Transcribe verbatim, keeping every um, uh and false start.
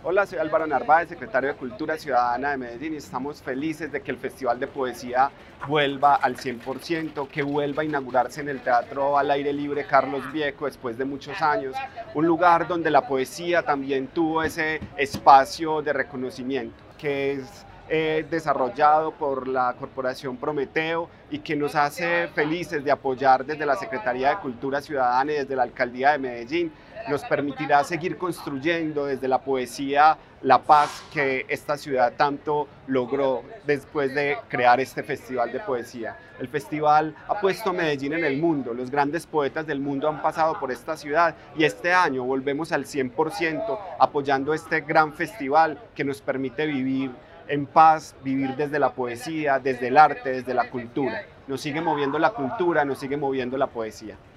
Hola, soy Álvaro Narváez, secretario de Cultura Ciudadana de Medellín, y estamos felices de que el Festival de Poesía vuelva al cien por ciento, que vuelva a inaugurarse en el Teatro al Aire Libre Carlos Vieco después de muchos años, un lugar donde la poesía también tuvo ese espacio de reconocimiento, que es eh, desarrollado por la Corporación Prometeo y que nos hace felices de apoyar desde la Secretaría de Cultura Ciudadana y desde la Alcaldía de Medellín. Nos permitirá seguir construyendo desde la poesía la paz que esta ciudad tanto logró después de crear este festival de poesía. El festival ha puesto a Medellín en el mundo, los grandes poetas del mundo han pasado por esta ciudad y este año volvemos al cien por ciento apoyando este gran festival que nos permite vivir en paz, vivir desde la poesía, desde el arte, desde la cultura. Nos sigue moviendo la cultura, nos sigue moviendo la poesía.